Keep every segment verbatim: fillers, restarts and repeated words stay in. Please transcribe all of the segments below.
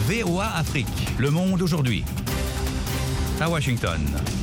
V O A Afrique, Le Monde aujourd'hui. À Washington.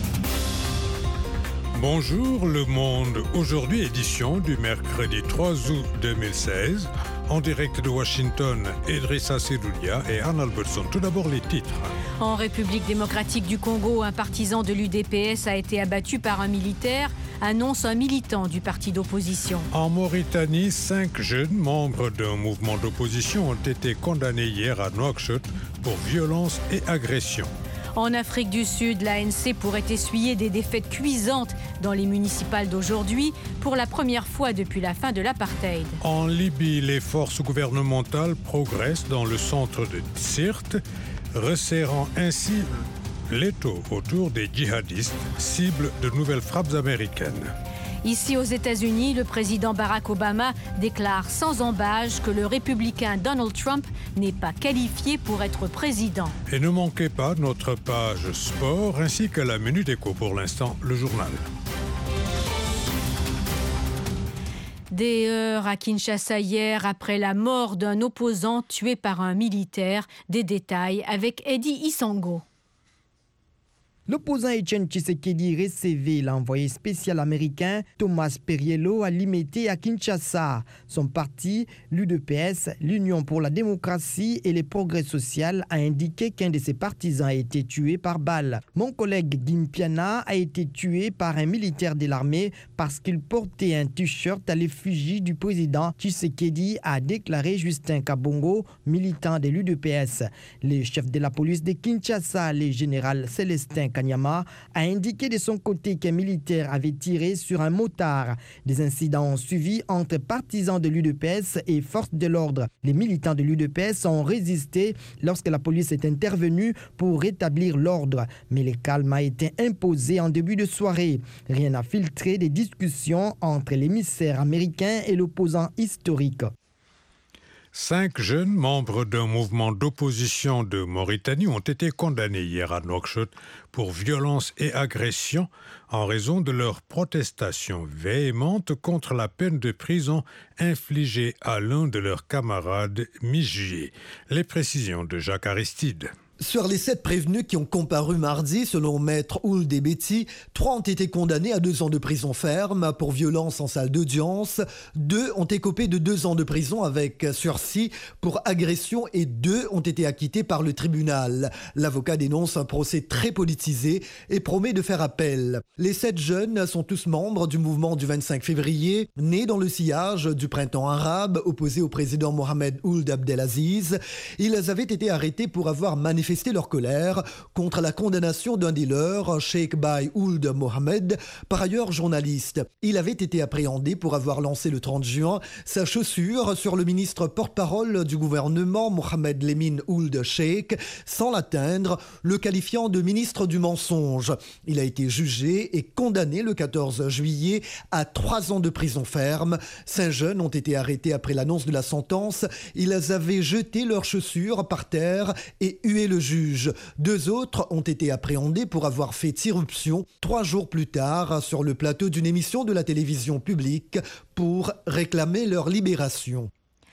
Bonjour Le Monde aujourd'hui, édition du mercredi trois août deux mille seize. En direct de Washington, Idrissa Seloulia et Anne Albertson. Tout d'abord les titres. En République démocratique du Congo, un partisan de l'U D P S a été abattu par un militaire, annonce un militant du parti d'opposition. En Mauritanie, cinq jeunes membres d'un mouvement d'opposition ont été condamnés hier à Nouakchott pour violence et agression. En Afrique du Sud, l'A N C pourrait essuyer des défaites cuisantes dans les municipales d'aujourd'hui pour la première fois depuis la fin de l'apartheid. En Libye, les forces gouvernementales progressent dans le centre de Sirte, resserrant ainsi l'étau autour des djihadistes, cible de nouvelles frappes américaines. Ici aux États-Unis, le président Barack Obama déclare sans ambages que le républicain Donald Trump n'est pas qualifié pour être président. Et ne manquez pas notre page sport ainsi que la Minute Éco. Pour l'instant, le journal. Des heurts à Kinshasa hier après la mort d'un opposant tué par un militaire. Des détails avec Eddie Isango. L'opposant Etienne Tshisekedi recevait l'envoyé spécial américain Thomas Perriello à Limete à Kinshasa. Son parti, l'U D P S, l'Union pour la démocratie et les progrès sociaux, a indiqué qu'un de ses partisans a été tué par balle. Mon collègue Gimpiana a été tué par un militaire de l'armée parce qu'il portait un t-shirt à l'effigie du président Tshisekedi, a déclaré Justin Kabongo, militant de l'U D P S. Le chef de la police de Kinshasa, le général Célestin Kanyama, a indiqué de son côté qu'un militaire avait tiré sur un motard. Des incidents ont suivi entre partisans de l'U D P S et forces de l'ordre. Les militants de l'U D P S ont résisté lorsque la police est intervenue pour rétablir l'ordre. Mais le calme a été imposé en début de soirée. Rien n'a filtré des discussions entre l'émissaire américain et l'opposant historique. Cinq jeunes membres d'un mouvement d'opposition de Mauritanie ont été condamnés hier à Nouakchott pour violence et agression en raison de leur protestation véhémente contre la peine de prison infligée à l'un de leurs camarades mi-juillet. Les précisions de Jacques Aristide. Sur les sept prévenus qui ont comparu mardi, selon maître Ould Debeti, trois ont été condamnés à deux ans de prison ferme pour violence en salle d'audience, deux ont écopé de deux ans de prison avec sursis pour agression et deux ont été acquittés par le tribunal. L'avocat dénonce un procès très politisé et promet de faire appel. Les sept jeunes sont tous membres du mouvement du vingt-cinq février, nés dans le sillage du printemps arabe opposé au président Mohamed Ould Abdelaziz. Ils avaient été arrêtés pour avoir manifesté leur colère contre la condamnation d'un des leurs, Sheikh Bay Ould Mohamed, par ailleurs journaliste. Il avait été appréhendé pour avoir lancé le trente juin sa chaussure sur le ministre porte-parole du gouvernement, Mohamed Lemine Ould Sheikh, sans l'atteindre, le qualifiant de ministre du mensonge. Il a été jugé et condamné le quatorze juillet à trois ans de prison ferme. Cinq jeunes ont été arrêtés après l'annonce de la sentence. Ils avaient jeté leurs chaussures par terre et hué le juge. Deux autres ont été appréhendés pour avoir fait irruption trois jours plus tard sur le plateau d'une émission de la télévision publique pour réclamer leur libération.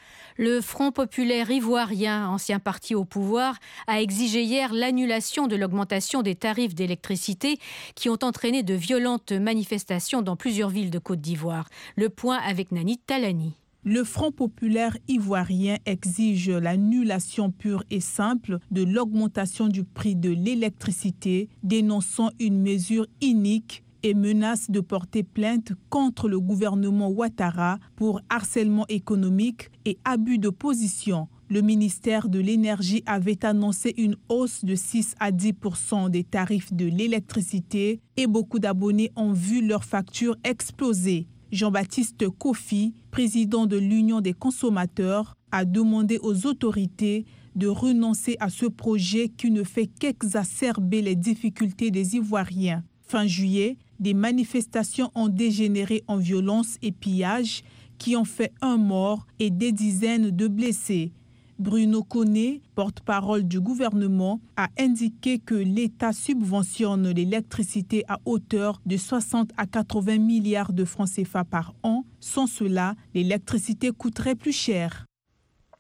Le Front populaire ivoirien, ancien parti au pouvoir, a exigé hier l'annulation de l'augmentation des tarifs d'électricité qui ont entraîné de violentes manifestations dans plusieurs villes de Côte d'Ivoire. Le point avec Nanit Talani. Le Front populaire ivoirien exige l'annulation pure et simple de l'augmentation du prix de l'électricité, dénonçant une mesure inique et menace de porter plainte contre le gouvernement Ouattara pour harcèlement économique et abus de position. Le ministère de l'Énergie avait annoncé une hausse de six à dix pour cent des tarifs de l'électricité et beaucoup d'abonnés ont vu leurs factures exploser. Jean-Baptiste Kofi, président de l'Union des consommateurs, a demandé aux autorités de renoncer à ce projet qui ne fait qu'exacerber les difficultés des Ivoiriens. Fin juillet, des manifestations ont dégénéré en violence et pillage qui ont fait un mort et des dizaines de blessés. Bruno Koné, porte-parole du gouvernement, a indiqué que l'État subventionne l'électricité à hauteur de soixante à quatre-vingts milliards de francs C F A par an. Sans cela, l'électricité coûterait plus cher.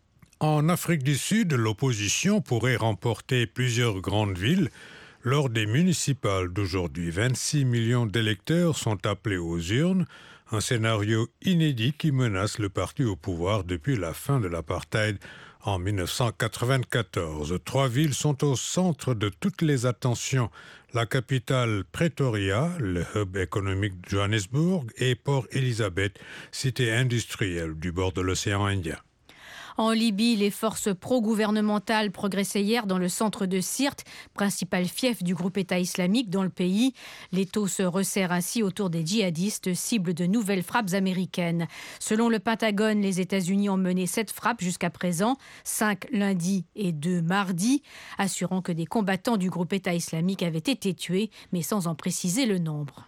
En Afrique du Sud, l'opposition pourrait remporter plusieurs grandes villes lors des municipales d'aujourd'hui. vingt-six millions d'électeurs sont appelés aux urnes, un scénario inédit qui menace le parti au pouvoir depuis la fin de l'apartheid en dix-neuf cent quatre-vingt-quatorze. Trois villes sont au centre de toutes les attentions. La capitale Pretoria, le hub économique de Johannesburg et Port Elizabeth, cité industrielle du bord de l'océan Indien. En Libye, les forces pro-gouvernementales progressaient hier dans le centre de Sirte, principal fief du groupe État islamique dans le pays. L'étau se resserre ainsi autour des djihadistes, cible de nouvelles frappes américaines. Selon le Pentagone, les États-Unis ont mené sept frappes jusqu'à présent, cinq lundi et deux mardi, assurant que des combattants du groupe État islamique avaient été tués, mais sans en préciser le nombre.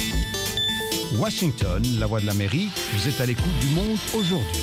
Washington, la voix de l'Amérique, vous êtes à l'écoute du Monde aujourd'hui.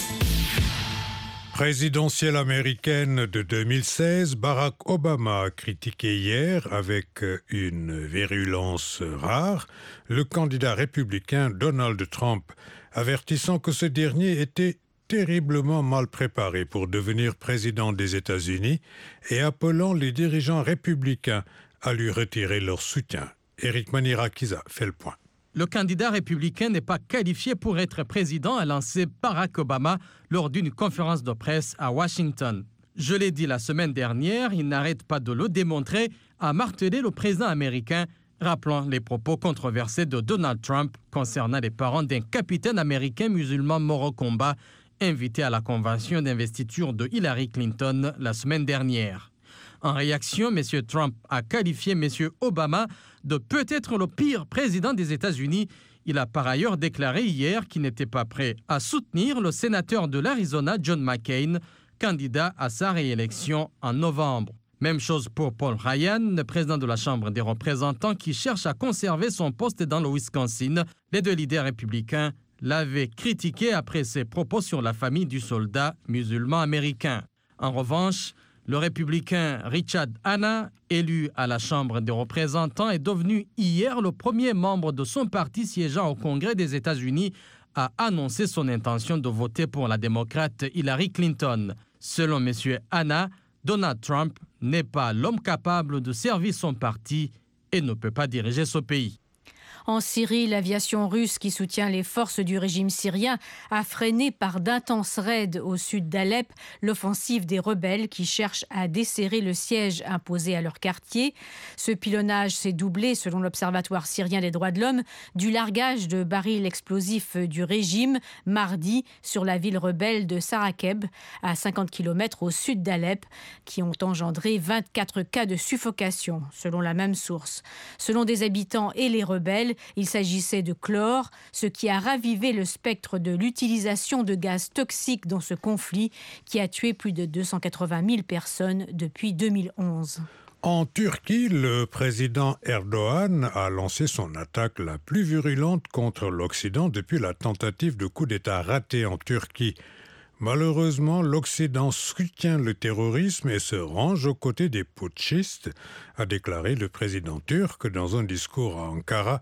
Présidentielle américaine de deux mille seize, Barack Obama a critiqué hier, avec une virulence rare, le candidat républicain Donald Trump, avertissant que ce dernier était terriblement mal préparé pour devenir président des États-Unis et appelant les dirigeants républicains à lui retirer leur soutien. Éric Manirakiza fait le point. Le candidat républicain n'est pas qualifié pour être président, a lancé Barack Obama lors d'une conférence de presse à Washington. Je l'ai dit la semaine dernière, il n'arrête pas de le démontrer, a martelé le président américain, rappelant les propos controversés de Donald Trump concernant les parents d'un capitaine américain musulman mort au combat, invité à la convention d'investiture de Hillary Clinton la semaine dernière. En réaction, M. Trump a qualifié M. Obama de peut-être le pire président des États-Unis. Il a par ailleurs déclaré hier qu'il n'était pas prêt à soutenir le sénateur de l'Arizona, John McCain, candidat à sa réélection en novembre. Même chose pour Paul Ryan, le président de la Chambre des représentants qui cherche à conserver son poste dans le Wisconsin. Les deux leaders républicains l'avaient critiqué après ses propos sur la famille du soldat musulman américain. En revanche, le républicain Richard Hanna, élu à la Chambre des représentants, est devenu hier le premier membre de son parti siégeant au Congrès des États-Unis à annoncer son intention de voter pour la démocrate Hillary Clinton. Selon M. Hanna, Donald Trump n'est pas l'homme capable de servir son parti et ne peut pas diriger ce pays. En Syrie, l'aviation russe qui soutient les forces du régime syrien a freiné par d'intenses raids au sud d'Alep l'offensive des rebelles qui cherchent à desserrer le siège imposé à leur quartier. Ce pilonnage s'est doublé, selon l'Observatoire syrien des droits de l'homme, du largage de barils explosifs du régime mardi sur la ville rebelle de Sarakeb, à cinquante kilomètres au sud d'Alep, qui ont engendré vingt-quatre cas de suffocation, selon la même source. Selon des habitants et les rebelles, il s'agissait de chlore, ce qui a ravivé le spectre de l'utilisation de gaz toxiques dans ce conflit qui a tué plus de deux cent quatre-vingt mille personnes depuis deux mille onze. En Turquie, le président Erdogan a lancé son attaque la plus virulente contre l'Occident depuis la tentative de coup d'État ratée en Turquie. Malheureusement, l'Occident soutient le terrorisme et se range aux côtés des putschistes, a déclaré le président turc dans un discours à Ankara,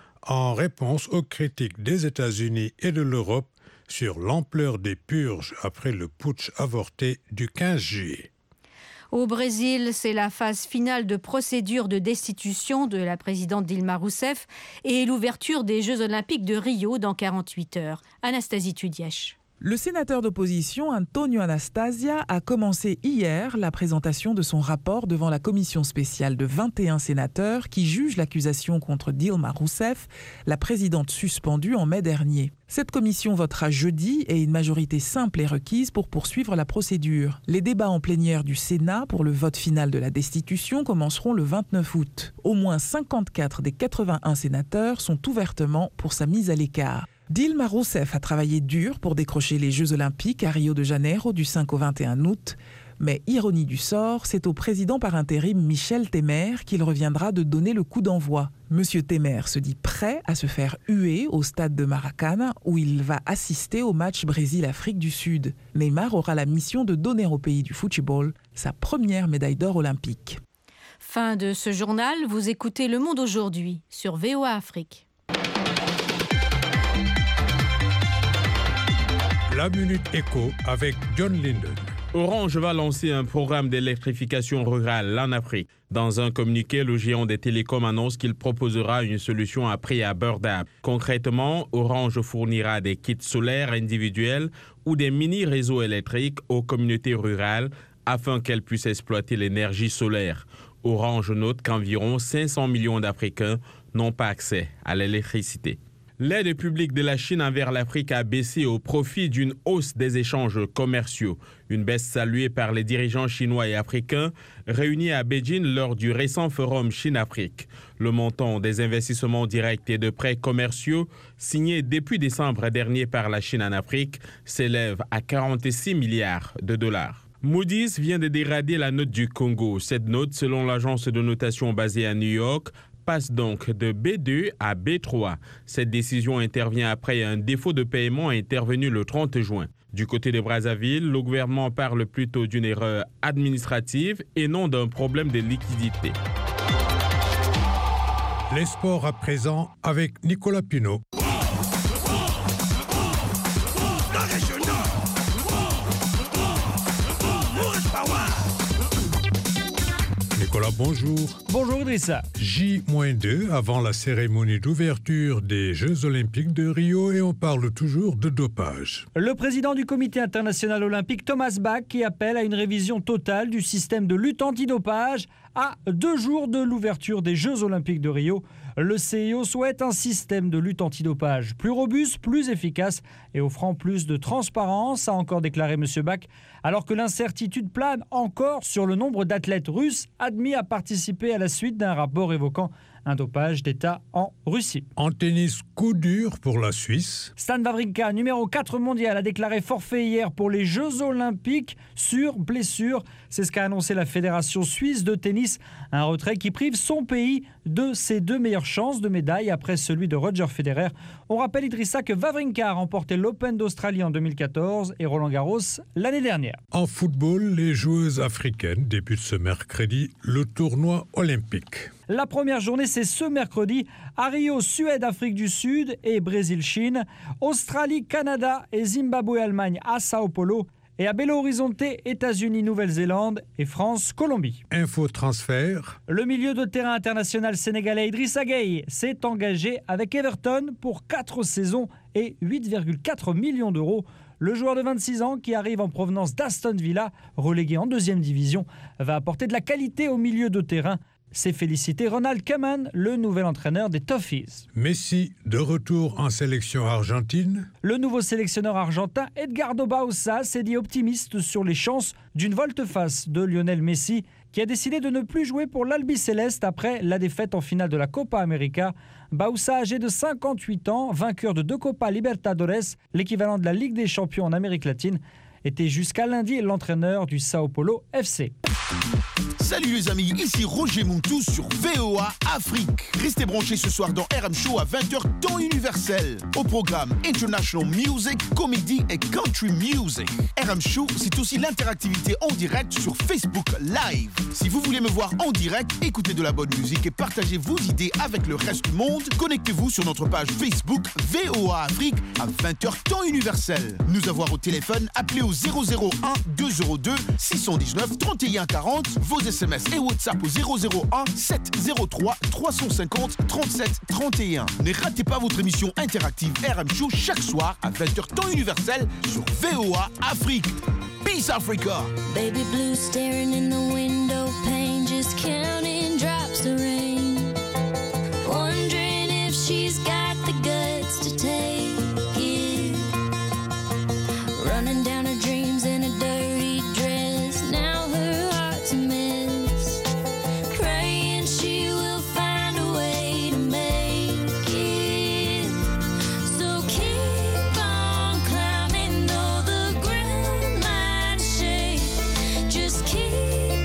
en réponse aux critiques des États-Unis et de l'Europe sur l'ampleur des purges après le putsch avorté du quinze juillet. Au Brésil, c'est la phase finale de procédure de destitution de la présidente Dilma Rousseff et l'ouverture des Jeux Olympiques de Rio dans quarante-huit heures. Anastasie Tudièche. Le sénateur d'opposition Antonio Anastasia a commencé hier la présentation de son rapport devant la commission spéciale de vingt et un sénateurs qui juge l'accusation contre Dilma Rousseff, la présidente suspendue en mai dernier. Cette commission votera jeudi et une majorité simple est requise pour poursuivre la procédure. Les débats en plénière du Sénat pour le vote final de la destitution commenceront le vingt-neuf août. Au moins cinquante-quatre des quatre-vingt-un sénateurs sont ouvertement pour sa mise à l'écart. Dilma Rousseff a travaillé dur pour décrocher les Jeux Olympiques à Rio de Janeiro du cinq au vingt et un août. Mais ironie du sort, c'est au président par intérim Michel Temer qu'il reviendra de donner le coup d'envoi. Monsieur Temer se dit prêt à se faire huer au stade de Maracana où il va assister au match Brésil-Afrique du Sud. Neymar aura la mission de donner au pays du football sa première médaille d'or olympique. Fin de ce journal, vous écoutez Le Monde aujourd'hui sur V O A Afrique. La Minute Éco avec John Linden. Orange va lancer un programme d'électrification rurale en Afrique. Dans un communiqué, le géant des télécoms annonce qu'il proposera une solution à prix abordable. Concrètement, Orange fournira des kits solaires individuels ou des mini-réseaux électriques aux communautés rurales afin qu'elles puissent exploiter l'énergie solaire. Orange note qu'environ cinq cents millions d'Africains n'ont pas accès à l'électricité. L'aide publique de la Chine envers l'Afrique a baissé au profit d'une hausse des échanges commerciaux. Une baisse saluée par les dirigeants chinois et africains réunis à Beijing lors du récent forum Chine-Afrique. Le montant des investissements directs et de prêts commerciaux signés depuis décembre dernier par la Chine en Afrique s'élève à quarante-six milliards de dollars. Moody's vient de dégrader la note du Congo. Cette note, selon l'agence de notation basée à New York, passe donc de B deux à B trois. Cette décision intervient après un défaut de paiement intervenu le trente juin. Du côté de Brazzaville, le gouvernement parle plutôt d'une erreur administrative et non d'un problème de liquidité. Les sports à présent avec Nicolas Pinault. Nicolas, bonjour. Bonjour Idrissa. J deux avant la cérémonie d'ouverture des Jeux Olympiques de Rio et on parle toujours de dopage. Le président du Comité international olympique, Thomas Bach, qui appelle à une révision totale du système de lutte antidopage à deux jours de l'ouverture des Jeux Olympiques de Rio. Le C I O souhaite un système de lutte antidopage plus robuste, plus efficace et offrant plus de transparence, a encore déclaré M. Bach, alors que l'incertitude plane encore sur le nombre d'athlètes russes admis à participer à la suite d'un rapport évoquant un dopage d'État en Russie. En tennis, coup dur pour la Suisse. Stan Wawrinka, numéro quatre mondial, a déclaré forfait hier pour les Jeux Olympiques sur blessure. C'est ce qu'a annoncé la Fédération suisse de tennis. Un retrait qui prive son pays de ses deux meilleures chances de médaille après celui de Roger Federer. On rappelle, Idrissa, que Wawrinka a remporté l'Open d'Australie en deux mille quatorze et Roland Garros l'année dernière. En football, les joueuses africaines débutent ce mercredi le tournoi olympique. La première journée, c'est ce mercredi à Rio, Suède, Afrique du Sud et Brésil, Chine, Australie, Canada et Zimbabwe, Allemagne à Sao Paulo et à Belo Horizonte, États-Unis, Nouvelle-Zélande et France, Colombie. Info transfert. Le milieu de terrain international sénégalais Idrissa Gueye s'est engagé avec Everton pour quatre saisons et huit virgule quatre millions d'euros. Le joueur de vingt-six ans, qui arrive en provenance d'Aston Villa, relégué en deuxième division, va apporter de la qualité au milieu de terrain. C'est félicité Ronald Koeman, le nouvel entraîneur des Toffees. Messi, de retour en sélection argentine. Le nouveau sélectionneur argentin Edgardo Bauza s'est dit optimiste sur les chances d'une volte-face de Lionel Messi, qui a décidé de ne plus jouer pour l'Albiceleste après la défaite en finale de la Copa América. Bauza, âgé de cinquante-huit ans, vainqueur de deux Copa Libertadores, l'équivalent de la Ligue des Champions en Amérique latine, était jusqu'à lundi l'entraîneur du Sao Paulo F C. Salut les amis, ici Roger Montou sur V O A Afrique. Restez branchés ce soir dans R M Show à vingt heures temps universel. Au programme International Music, Comedy et Country Music. R M Show, c'est aussi l'interactivité en direct sur Facebook Live. Si vous voulez me voir en direct, écoutez de la bonne musique et partagez vos idées avec le reste du monde, connectez-vous sur notre page Facebook V O A Afrique à vingt heures temps universel. Nous avoir au téléphone, appelez au zéro zéro un deux zéro deux six cent dix-neuf trente et un quarante, vos S M S et WhatsApp au zéro zéro un sept zéro trois trois cent cinquante trente-sept trente et un. Ne ratez pas votre émission interactive R M Show chaque soir à vingt heures temps universel sur V O A Afrique. Peace Africa. Baby blue staring in the window pane, just counting drops of rain, wondering if she's got the guts to take it, running down her dreams in a dirty dress. Now her heart's a mess, praying she will find a way to make it. So keep on climbing though the ground might shake, just keep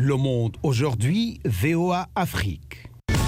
Le Monde aujourd'hui, V O A Afrique.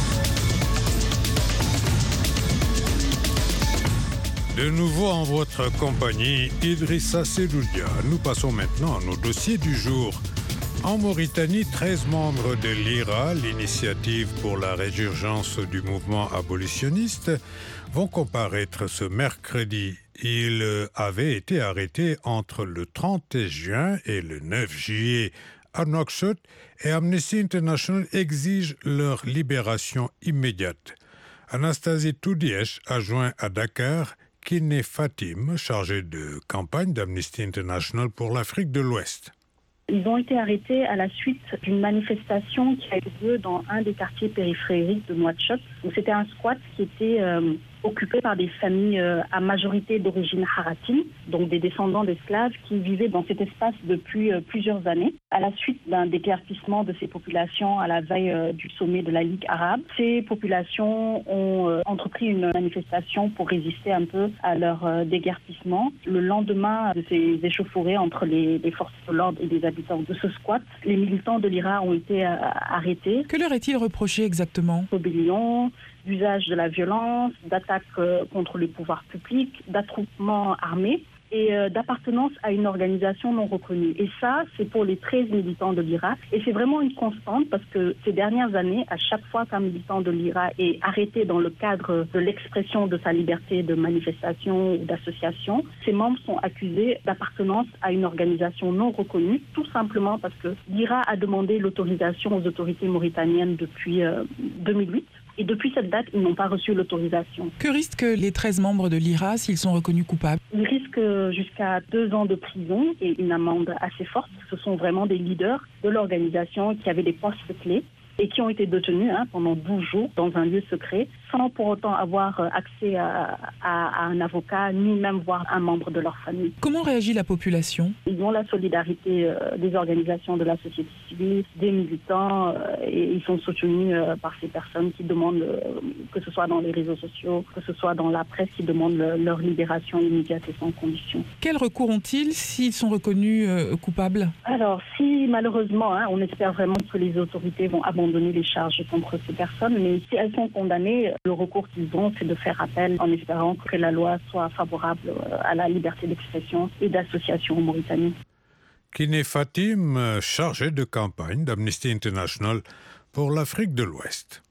De nouveau en votre compagnie, Idrissa Sedoudia. Nous passons maintenant à nos dossiers du jour. En Mauritanie, treize membres de l'I R A, l'initiative pour la résurgence du mouvement abolitionniste, vont comparaître ce mercredi. Ils avaient été arrêtés entre le trente juin et le neuf juillet à Nouakchott et Amnesty International exige leur libération immédiate. Anastasie Toudièche a joint à Dakar Kiné Fatim, chargée de campagne d'Amnesty International pour l'Afrique de l'Ouest. Ils ont été arrêtés à la suite d'une manifestation qui a eu lieu dans un des quartiers périphériques de Nouakchott. C'était un squat qui était euh, occupé par des familles euh, à majorité d'origine haratine, donc des descendants d'esclaves qui vivaient dans cet espace depuis euh, plusieurs années. À la suite d'un déclaircissement de ces populations à la veille euh, du sommet de la Ligue arabe, ces populations ont euh, entrepris une manifestation pour résister un peu à leur euh, déguerpissement. Le lendemain de ces échauffourées entre les, les forces de l'ordre et les habitants de ce squat, les militants de l'I R A ont été euh, arrêtés. Que leur est-il reproché exactement ? Rébellion, d'usage de la violence, d'attaque euh, contre le pouvoir public, d'attroupement armé et euh, d'appartenance à une organisation non reconnue. Et ça, c'est pour les treize militants de l'I R A. Et c'est vraiment une constante parce que ces dernières années, à chaque fois qu'un militant de l'I R A est arrêté dans le cadre de l'expression de sa liberté de manifestation ou d'association, ses membres sont accusés d'appartenance à une organisation non reconnue, tout simplement parce que l'I R A a demandé l'autorisation aux autorités mauritaniennes depuis euh, deux mille huit. Et depuis cette date, ils n'ont pas reçu l'autorisation. Que risquent les treize membres de l'I R A s'ils sont reconnus coupables ? Ils risquent jusqu'à deux ans de prison et une amende assez forte. Ce sont vraiment des leaders de l'organisation qui avaient des postes clés et qui ont été détenus hein, pendant douze jours dans un lieu secret, sans pour autant avoir accès à, à, à un avocat, ni même voir un membre de leur famille. Comment réagit la population ? Ils ont la solidarité euh, des organisations de la société civile, des militants, euh, et ils sont soutenus euh, par ces personnes qui demandent, euh, que ce soit dans les réseaux sociaux, que ce soit dans la presse, qui demandent le, leur libération immédiate et sans condition. Quels recours ont-ils s'ils sont reconnus euh, coupables ? Alors, si malheureusement, hein, on espère vraiment que les autorités vont abandonner les charges contre ces personnes, mais si elles sont condamnées, le recours qu'ils ont, c'est de faire appel en espérant que la loi soit favorable à la liberté d'expression et d'association en Mauritanie. Kiné Fatim, chargée de campagne d'Amnesty International pour l'Afrique de l'Ouest.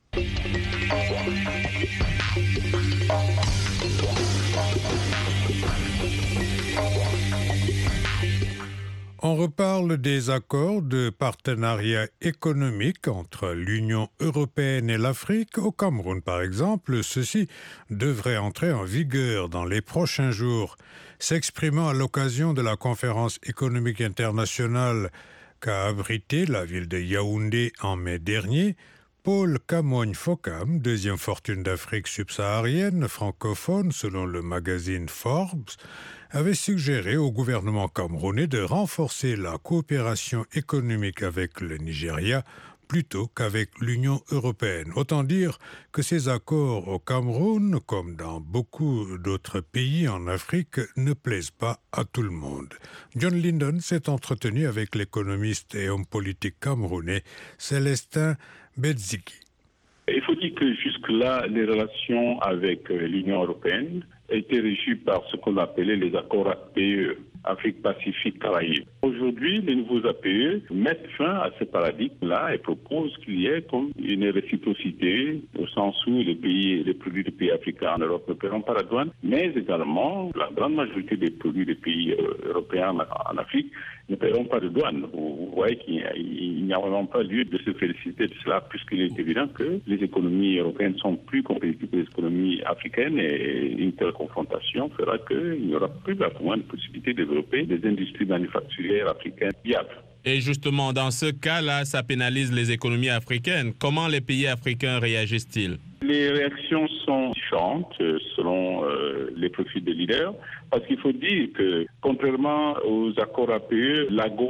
On reparle des accords de partenariat économique entre l'Union européenne et l'Afrique. Au Cameroun, par exemple, ceci devrait entrer en vigueur dans les prochains jours. S'exprimant à l'occasion de la conférence économique internationale qu'a abritée la ville de Yaoundé en mai dernier, Paul Kamogne-Fokam, deuxième fortune d'Afrique subsaharienne francophone selon le magazine Forbes, avait suggéré au gouvernement camerounais de renforcer la coopération économique avec le Nigeria plutôt qu'avec l'Union européenne. Autant dire que ces accords au Cameroun, comme dans beaucoup d'autres pays en Afrique, ne plaisent pas à tout le monde. John Lyndon s'est entretenu avec l'économiste et homme politique camerounais Célestin Bedziki. Il faut dire que jusque-là, les relations avec l'Union européenne étaient régies par ce qu'on appelait les accords A P E, Afrique-Pacifique-Caraïbes. Aujourd'hui, les nouveaux A P E mettent fin à ce paradigme-là et proposent qu'il y ait comme une réciprocité au sens où les pays, les produits des pays africains en Europe ne paieront pas la douane, mais également la grande majorité des produits des pays européens en Afrique ne paieront pas de douane. Vous voyez qu'il n'y a vraiment pas lieu de se féliciter de cela, puisqu'il est évident que les économies européennes sont plus compétitives que les économies africaines et une telle confrontation fera qu'il n'y aura plus vraiment de possibilité de développer des industries manufacturières africaines viables. Et justement, dans ce cas-là, ça pénalise les économies africaines. Comment les pays africains réagissent-ils ? Les réactions sont différentes selon euh, les profils des leaders, parce qu'il faut dire que, contrairement aux accords A P E, l'AGOA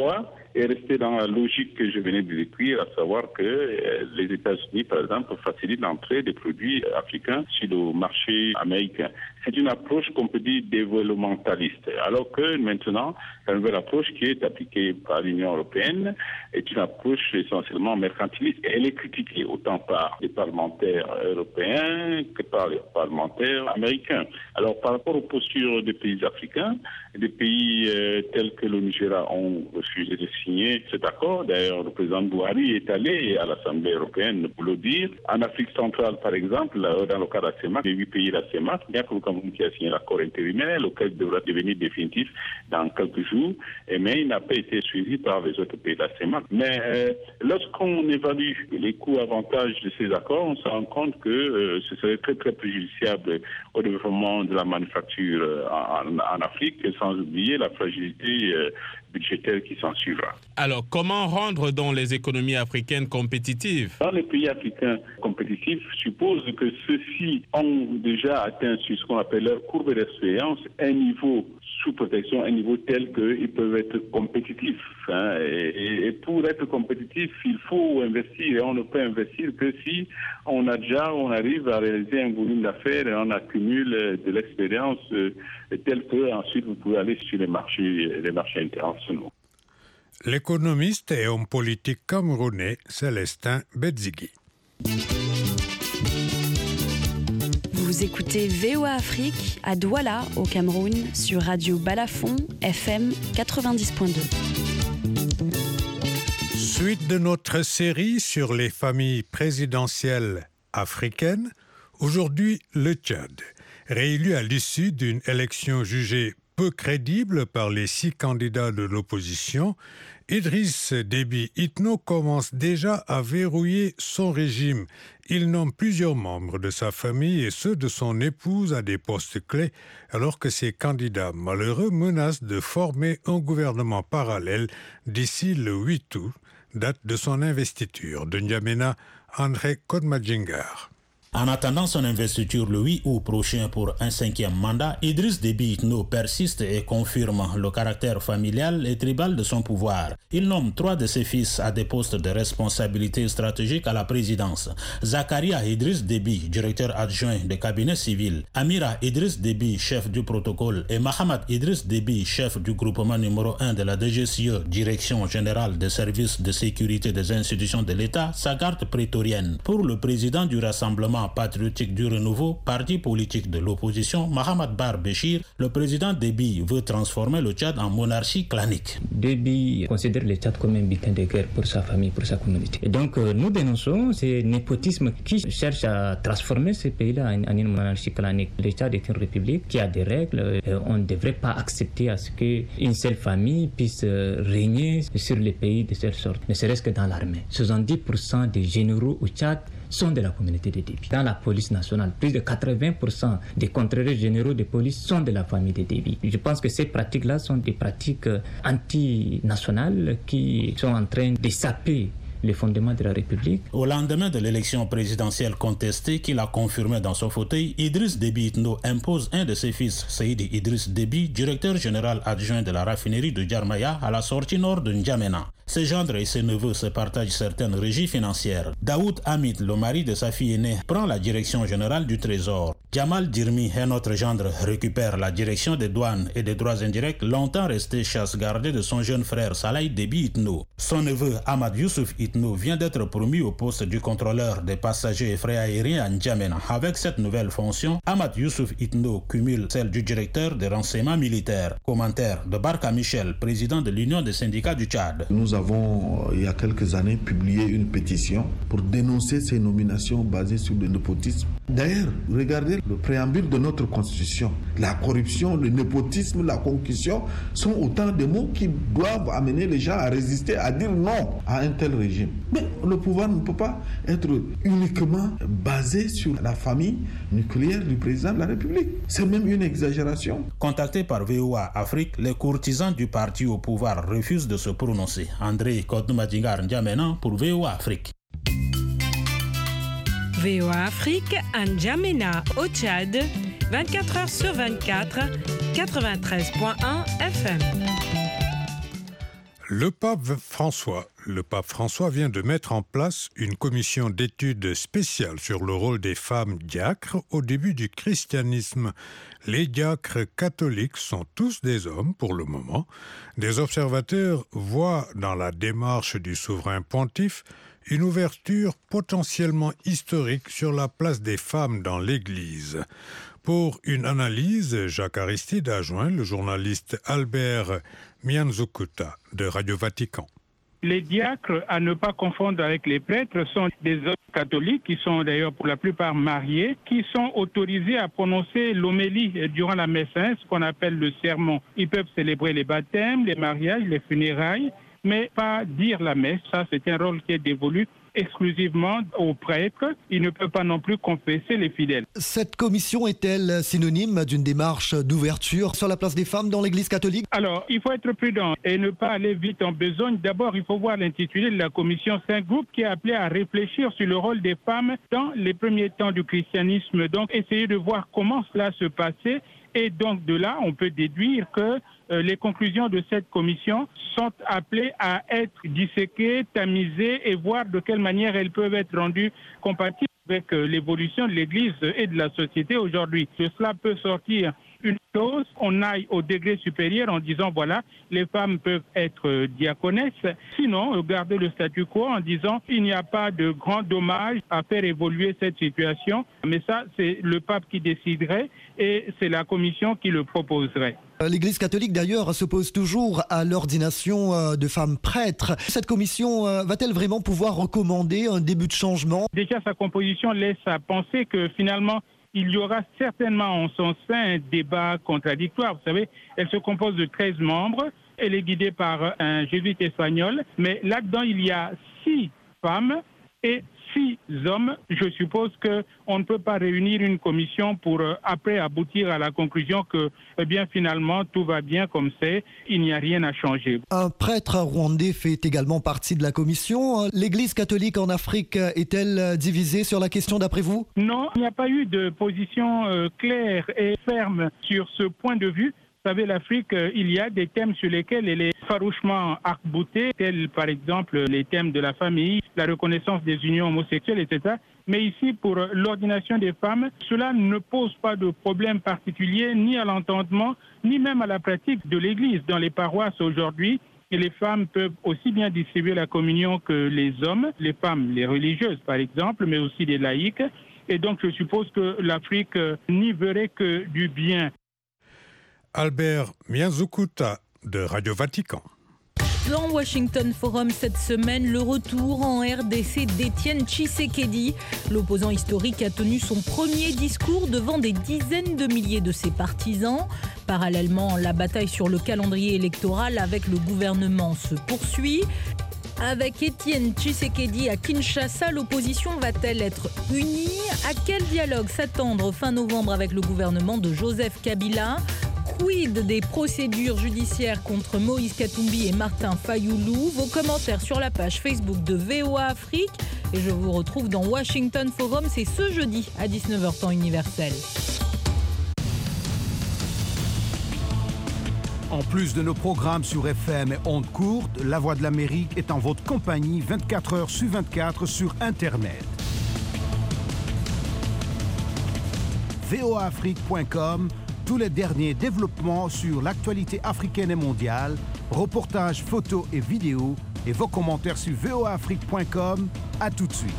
est resté dans la logique que je venais de décrire, à savoir que euh, les États-Unis, par exemple, facilitent l'entrée des produits africains sur le marché américain. C'est une approche qu'on peut dire développementaliste, alors que maintenant, la nouvelle approche qui est appliquée par l'Union européenne est une approche essentiellement mercantiliste. Elle est critiquée autant par les parlementaires européens que par les parlementaires américains. Alors, par rapport aux postures des pays africains, des pays euh, tels que le Nigeria ont refusé de signer cet accord. D'ailleurs, le président Buhari est allé à l'Assemblée européenne pour le dire. En Afrique centrale, par exemple, dans le cas de la CEMAC, les huit pays de la CEMAC, il n'y a que le Cameroun qui a signé l'accord intérimaire, lequel devra devenir définitif dans quelques jours, mais il n'a pas été suivi par les autres pays de la CEMAC. Mais euh, lorsqu'on évalue les coûts-avantages de ces accords, on se rend compte que euh, ce serait très très préjudiciable au développement de la manufacture euh, en, en Afrique, sans oublier la fragilité euh, budgétaire qui s'en suivra. Alors, comment rendre donc les économies africaines compétitives? Dans les pays africains compétitifs, suppose que ceux-ci ont déjà atteint sur ce qu'on appelle leur courbe d'expérience un niveau sous protection, un niveau tel qu'ils peuvent être compétitifs. Hein. Et, et pour être compétitif, il faut investir. Et on ne peut investir que si on a déjà, on arrive à réaliser un volume d'affaires et on accumule de l'expérience euh, telle que ensuite vous pouvez aller sur les marchés, les marchés internationaux. L'économiste et homme politique camerounais Célestin Bedzigui. Vous écoutez V O A Afrique à Douala, au Cameroun, sur Radio Balafon, F M quatre-vingt-dix point deux. Suite de notre série sur les familles présidentielles africaines, aujourd'hui le Tchad, réélu à l'issue d'une élection jugée peu crédible par les six candidats de l'opposition, Idriss Déby Itno commence déjà à verrouiller son régime. Il nomme plusieurs membres de sa famille et ceux de son épouse à des postes clés, alors que ses candidats malheureux menacent de former un gouvernement parallèle d'ici le huit août, date de son investiture. De N'Djamena, André Kodmadjingar. En attendant son investiture le huit août prochain pour un cinquième mandat, Idriss Déby Itno persiste et confirme le caractère familial et tribal de son pouvoir. Il nomme trois de ses fils à des postes de responsabilité stratégique à la présidence. Zakaria Idriss Déby, directeur adjoint des cabinets civils, Amira Idriss Déby, chef du protocole, et Mahamad Idriss Déby, chef du groupement numéro un de la D G C E, Direction générale des services de sécurité des institutions de l'État, sa garde prétorienne. Pour le président du Rassemblement patriotique du renouveau, parti politique de l'opposition, Mahamad Bar Béchir, le président Déby veut transformer le Tchad en monarchie clanique. Déby considère le Tchad comme un butin de guerre pour sa famille, pour sa communauté. Et donc euh, nous dénonçons ce népotisme qui cherche à transformer ce pays-là en, en une monarchie clanique. Le Tchad est une république qui a des règles. Euh, on ne devrait pas accepter à ce qu'une seule famille puisse euh, régner sur le pays de cette sorte, ne serait-ce que dans l'armée. soixante-dix pour cent des généraux au Tchad sont de la communauté de Déby. Dans la police nationale, plus de quatre-vingts pour cent des contrôleurs généraux de police sont de la famille de Déby. Je pense que ces pratiques-là sont des pratiques anti-nationales qui sont en train de saper les fondements de la République. Au lendemain de l'élection présidentielle contestée qu'il a confirmée dans son fauteuil, Idriss Déby Itno impose un de ses fils, Seydi Idriss Déby, directeur général adjoint de la raffinerie de Djarmaya, à la sortie nord de N'Djamena. Ses gendres et ses neveux se partagent certaines régies financières. Daoud Hamid, le mari de sa fille aînée, prend la direction générale du Trésor. Jamal Dirmi, un autre gendre, récupère la direction des douanes et des droits indirects, longtemps resté chasse gardée de son jeune frère Saleh Déby Itno. Son neveu Ahmad Youssouf Itno vient d'être promu au poste du contrôleur des passagers et frais aériens à N'Djamena. Avec cette nouvelle fonction, Ahmad Youssouf Itno cumule celle du directeur des renseignements militaires. Commentaire de Barka Michel, président de l'Union des syndicats du Tchad. Nous avons, il y a quelques années, publié une pétition pour dénoncer ces nominations basées sur le népotisme. D'ailleurs, regardez le préambule de notre constitution. La corruption, le népotisme, la concussion sont autant de mots qui doivent amener les gens à résister, à dire non à un tel régime. Mais le pouvoir ne peut pas être uniquement basé sur la famille nucléaire du président de la République. C'est même une exagération. Contactés par V O A Afrique, les courtisans du parti au pouvoir refusent de se prononcer. André Kodmadjingar N'Djamena pour V O A Afrique. V O A Afrique à N'Djamena au Tchad, vingt-quatre heures sur vingt-quatre, quatre-vingt-treize point un F M. Le pape François, le pape François vient de mettre en place une commission d'études spéciale sur le rôle des femmes diacres au début du christianisme. Les diacres catholiques sont tous des hommes pour le moment. Des observateurs voient dans la démarche du souverain pontife une ouverture potentiellement historique sur la place des femmes dans l'Église. Pour une analyse, Jacques Aristide a joint le journaliste Albert Mianzukuta de Radio Vatican. Les diacres, à ne pas confondre avec les prêtres, sont des hommes catholiques qui sont d'ailleurs pour la plupart mariés, qui sont autorisés à prononcer l'homélie durant la messe, hein, ce qu'on appelle le sermon. Ils peuvent célébrer les baptêmes, les mariages, les funérailles, mais pas dire la messe. Ça, c'est un rôle qui est dévolu exclusivement aux prêtres. Il ne peut pas non plus confesser les fidèles. Cette commission est-elle synonyme d'une démarche d'ouverture sur la place des femmes dans l'Église catholique? Alors, il faut être prudent et ne pas aller vite en besogne. D'abord, il faut voir l'intitulé de la commission. C'est un groupe qui est appelé à réfléchir sur le rôle des femmes dans les premiers temps du christianisme. Donc, essayer de voir comment cela se passait. Et donc, de là, on peut déduire que euh, les conclusions de cette commission sont appelées à être disséquées, tamisées et voir de quelle manière elles peuvent être rendues compatibles avec euh, l'évolution de l'Église et de la société aujourd'hui. De cela peut sortir une chose, on aille au degré supérieur en disant, voilà, les femmes peuvent être euh, diaconesses. Sinon, euh, garder le statu quo en disant, il n'y a pas de grand dommage à faire évoluer cette situation. Mais ça, c'est le pape qui déciderait et c'est la commission qui le proposerait. L'Église catholique, d'ailleurs, s'oppose toujours à l'ordination de femmes prêtres. Cette commission va-t-elle vraiment pouvoir recommander un début de changement? Déjà, sa composition laisse à penser que finalement, il y aura certainement en son sein un débat contradictoire. Vous savez, elle se compose de treize membres. Elle est guidée par un jésuite espagnol. Mais là-dedans, il y a six femmes et six hommes. Je suppose qu'on ne peut pas réunir une commission pour euh, après aboutir à la conclusion que, eh bien, finalement, tout va bien comme c'est. Il n'y a rien à changer. Un prêtre rwandais fait également partie de la commission. L'Église catholique en Afrique est-elle divisée sur la question d'après vous? Non, il n'y a pas eu de position euh, claire et ferme sur ce point de vue. Vous savez, l'Afrique, il y a des thèmes sur lesquels elle est farouchement arc-boutée, tels par exemple les thèmes de la famille, la reconnaissance des unions homosexuelles, et cetera. Mais ici, pour l'ordination des femmes, cela ne pose pas de problème particulier, ni à l'entendement, ni même à la pratique de l'Église. Dans les paroisses aujourd'hui, les femmes peuvent aussi bien distribuer la communion que les hommes, les femmes, les religieuses par exemple, mais aussi les laïcs. Et donc, je suppose que l'Afrique n'y verrait que du bien. Albert Mianzukuta de Radio Vatican. Dans Washington Forum cette semaine, le retour en R D C d'Étienne Tshisekedi. L'opposant historique a tenu son premier discours devant des dizaines de milliers de ses partisans. Parallèlement, la bataille sur le calendrier électoral avec le gouvernement se poursuit. Avec Étienne Tshisekedi à Kinshasa, l'opposition va-t-elle être unie? À quel dialogue s'attendre fin novembre avec le gouvernement de Joseph Kabila? Quid des procédures judiciaires contre Moïse Katumbi et Martin Fayoulou? Vos commentaires sur la page Facebook de V O A Afrique. Et je vous retrouve dans Washington Forum, c'est ce jeudi à dix-neuf heures temps universel. En plus de nos programmes sur F M et ondes courtes, La Voix de l'Amérique est en votre compagnie vingt-quatre heures sur vingt-quatre sur Internet. V O A Afrique point com, tous les derniers développements sur l'actualité africaine et mondiale, reportages, photos et vidéos, et vos commentaires sur V O A Afrique point com. À tout de suite.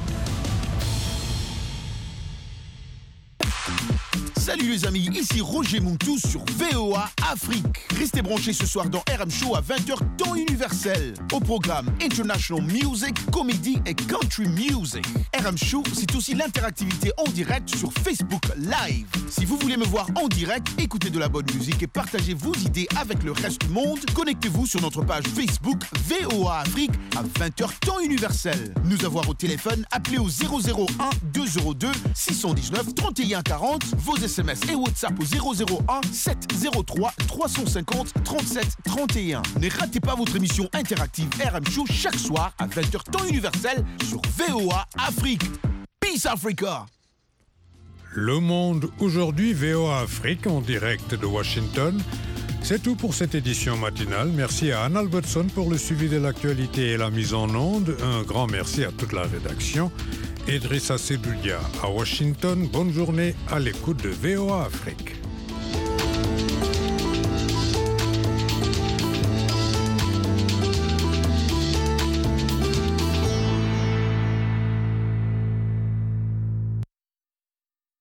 Salut les amis, ici Roger Montou sur V O A Afrique. Restez branchés ce soir dans R M Show à vingt heures temps universel. Au programme International Music, Comedy et Country Music. R M Show, c'est aussi l'interactivité en direct sur Facebook Live. Si vous voulez me voir en direct, écoutez de la bonne musique et partagez vos idées avec le reste du monde, connectez-vous sur notre page Facebook V O A Afrique à vingt heures temps universel. Nous avoir au téléphone, appelez au zéro zéro un deux zéro deux six un neuf trente et un quarante, vos S M S et WhatsApp au zéro zéro un sept zéro trois trois cent cinquante trente-sept trente et un. Ne ratez pas votre émission interactive R M Show chaque soir à vingt heures temps universel sur V O A Afrique. Peace Africa! Le Monde aujourd'hui, V O A Afrique en direct de Washington. C'est tout pour cette édition matinale. Merci à Anne Albertson pour le suivi de l'actualité et la mise en onde. Un grand merci à toute la rédaction. Idrissa Sedoudia à Washington. Bonne journée à l'écoute de V O A Afrique.